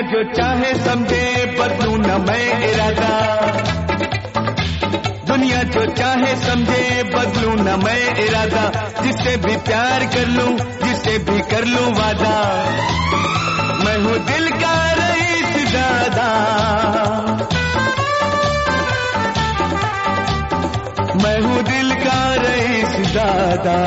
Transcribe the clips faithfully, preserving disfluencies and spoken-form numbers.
जो चाहे समझे बदलूं न मैं इरादा, दुनिया जो चाहे समझे बदलूं न मैं इरादा, जिससे भी प्यार कर लूं जिससे भी कर लूं वादा, मैं हूँ दिल का रईस दादा, मैं हूँ दिल का रईस दादा।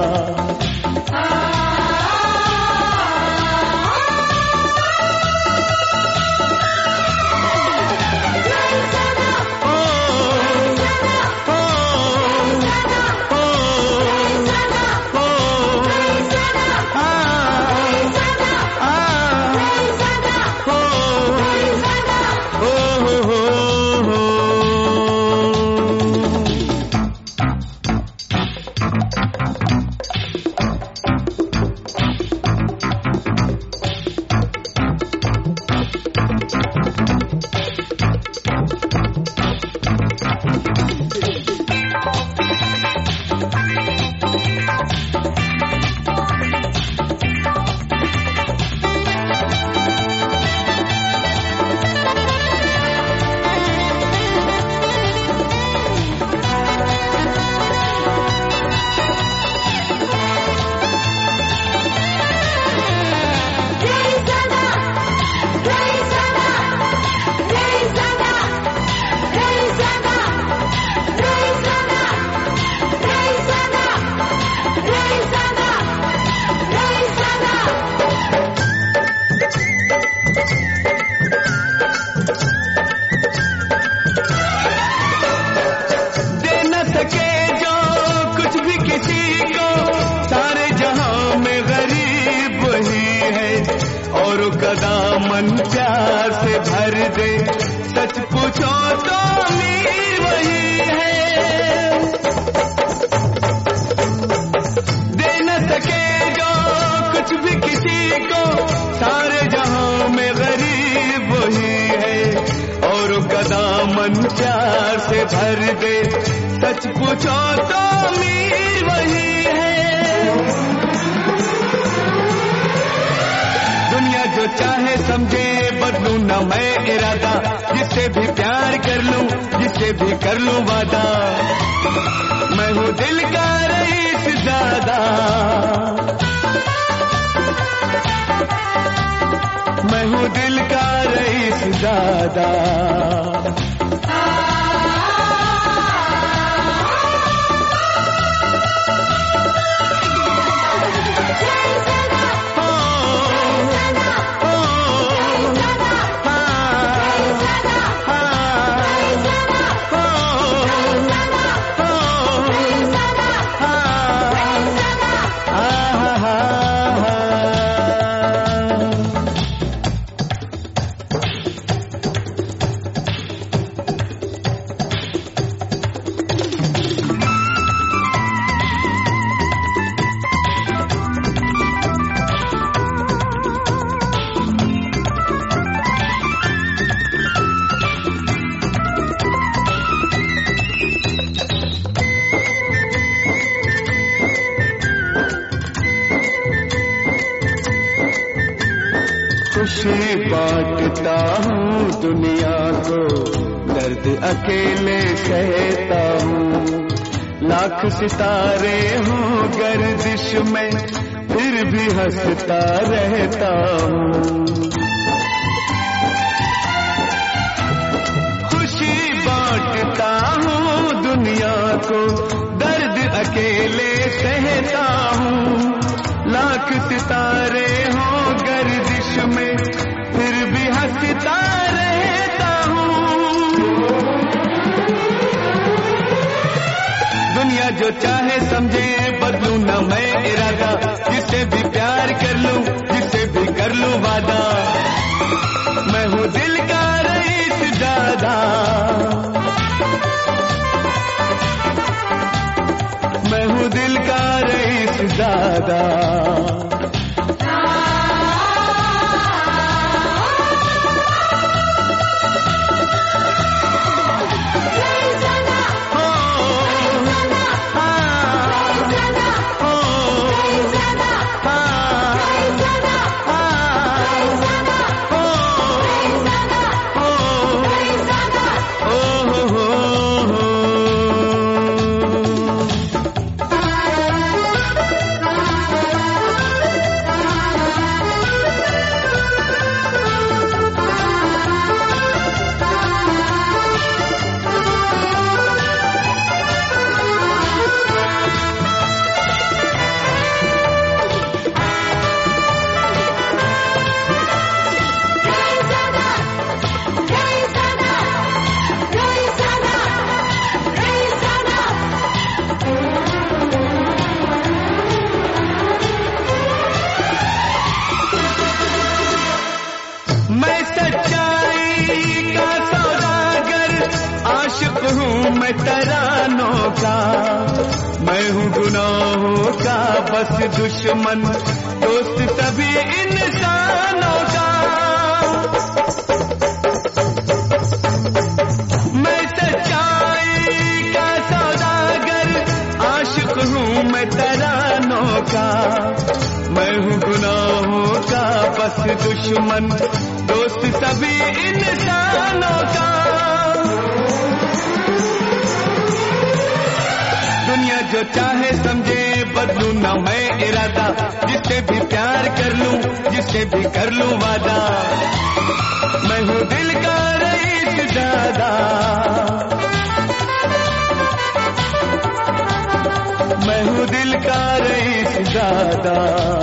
दामन प्यार से भर दे, सच पूछो तो अमीर वही है, दे न सके जो कुछ भी किसी को, सारे जहां में गरीब वही है, और का दामन प्यार से भर दे, सच पूछो तो अमीर वही है। दुनिया जो चाहे समझे बदलूं न मैं इरादा, जिससे भी प्यार कर लूं जिससे भी कर लूं वादा, मैं हूँ दिल का रईस दादा, मैं हूँ दिल का रईस दादा। खुशी बांटता हूँ दुनिया को, दर्द अकेले सहता हूँ, लाख सितारे हों गर्दिश में फिर भी हंसता रहता हूँ। खुशी बांटता हूँ दुनिया को, दर्द अकेले सहता हूँ, लाख सितारे हों गर्दिश में फिर भी हंसता रहता हूँ। दुनिया जो चाहे समझे बदलूं न मैं इरादा, जिससे भी प्यार कर लूं जिससे भी कर लूं वादा, मैं हूँ दिल का रईस दादा, मैं हूँ दिल का रईस दादा। गुनाहों का बस दुश्मन, दोस्त सभी इंसानों का। मैं सच्चाई का सौदागर, आशिक हूँ मैं तरानों का। मैं हूँ गुनाहों का बस दुश्मन, दोस्त सभी इंसानों का। दुनिया जो चाहे समझे, बदलूं ना मैं इरादा, जिससे भी प्यार कर लूं, जिससे भी कर लूं वादा। मैं हूँ दिल का रईस ज़ादा, मैं हूँ दिल का रईस ज़ादा।